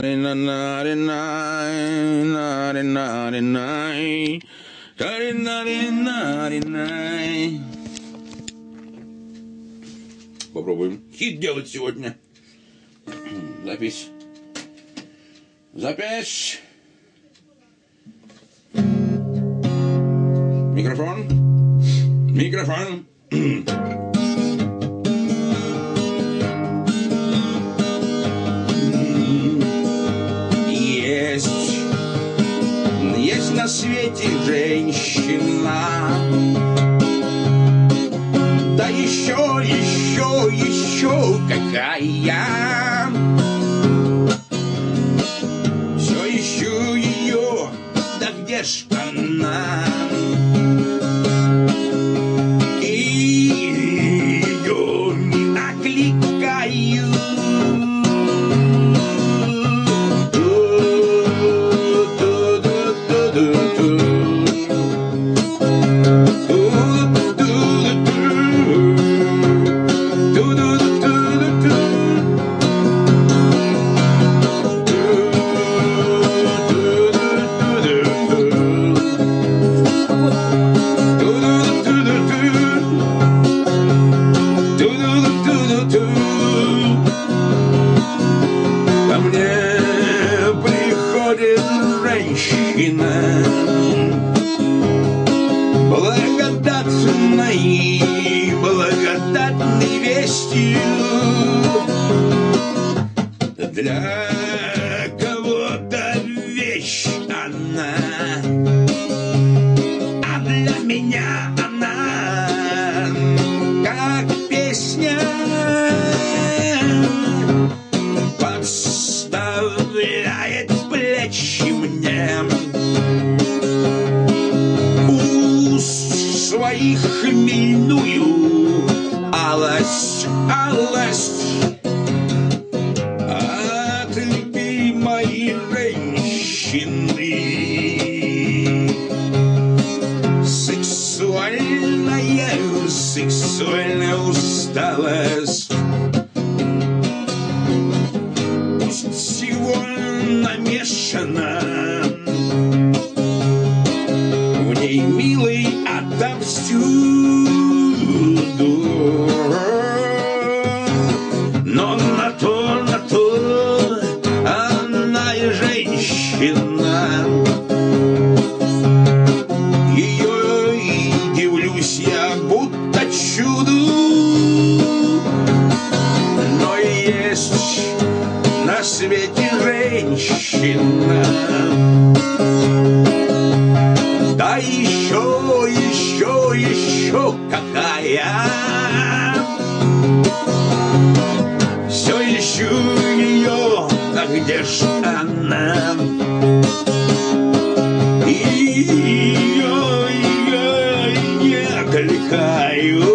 Попробуем хит делать сегодня. Запись. Запись. Микрофон. Микрофон. Есть на свете женщина, да еще какая. Все ищу ее, да где ж она? И ее не окликаю. Ко мне приходит женщина благодатной вестью. Для кого-то вещь она, а для меня она как песня. Подставляет плечи мне, уст своих хмельную алость от любимой женщины. Сексуальная усталость. Пусть всего намешано в ней, милый, отовсюду. Но на то она и женщина. Ее и дивлюсь я будто чуду. Но есть на свете женщина, да еще какая. Все ищу ее, а где ж она? Ее не окликаю.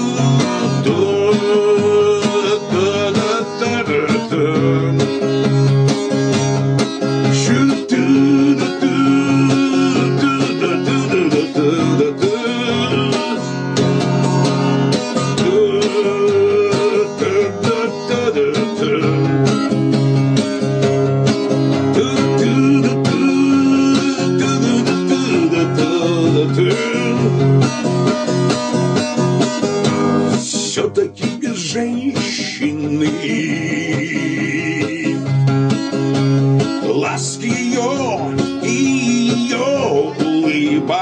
Все-таки без женщины ласки ее и ее улыбок.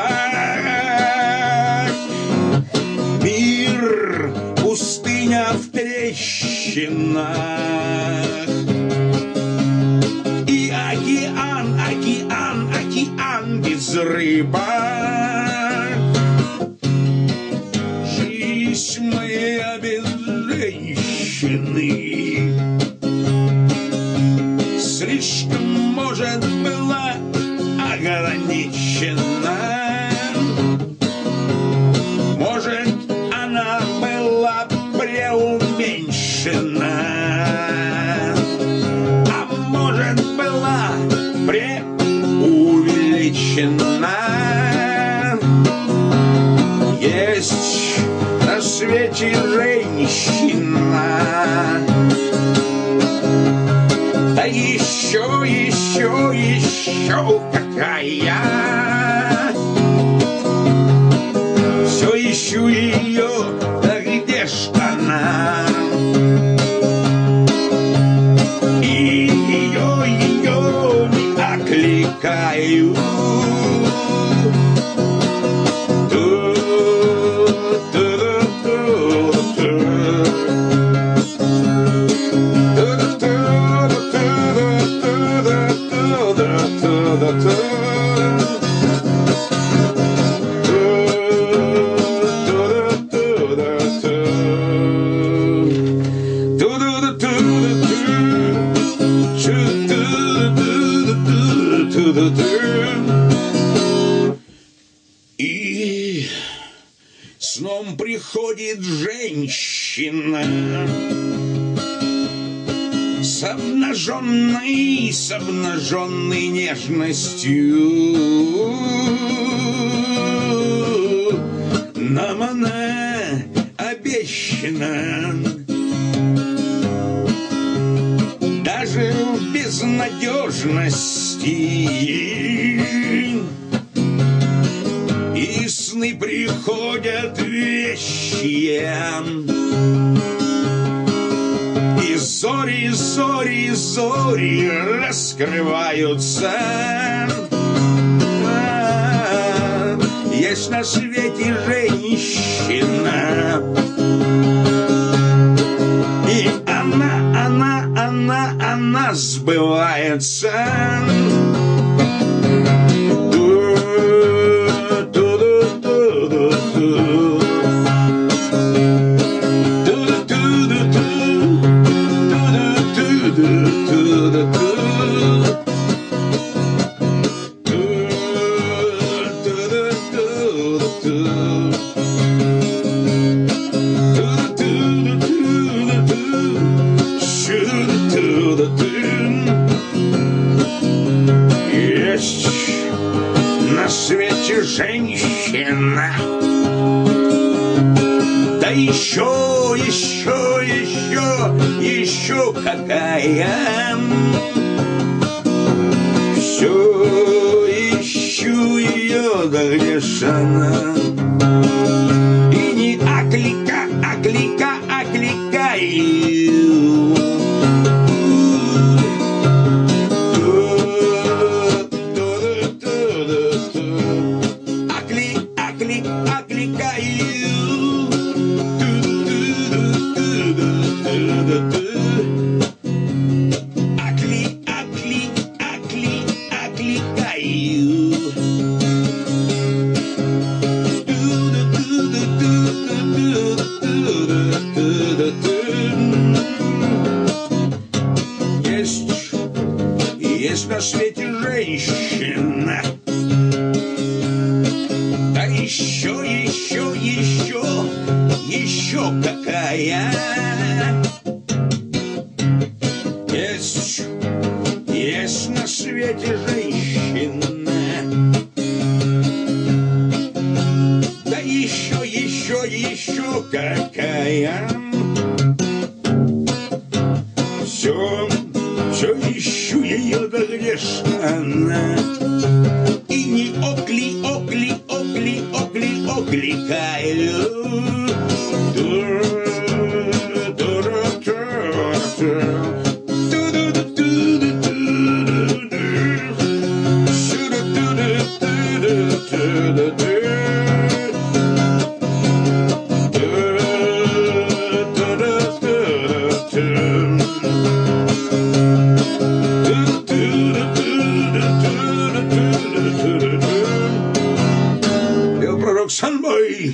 Мир пустыня в трещинах, и океан без рыбок. Жизнь моя без женщины слишком, может, была ограничена. Может, она была преуменьшена, а может, была преувеличена. Есть на свете женщина, да еще еще какая. Все ищу ее, да где ж она? И ее не окликаю. И сном приходит женщина с обнаженной нежностью. Нам она обещана, даже в безнадежности. И сны приходят вещие, и зори раскрываются. Есть на свете женщина, и она сбывается. Есть на свете женщина, да еще какая. Все ищу ее, да где ж она? И не окликаю. Есть на свете женщина, да еще какая. Есть на свете женщина, да еще какая. Все ищу ее, да где ж она? И не окликаю. Пророк Санбой.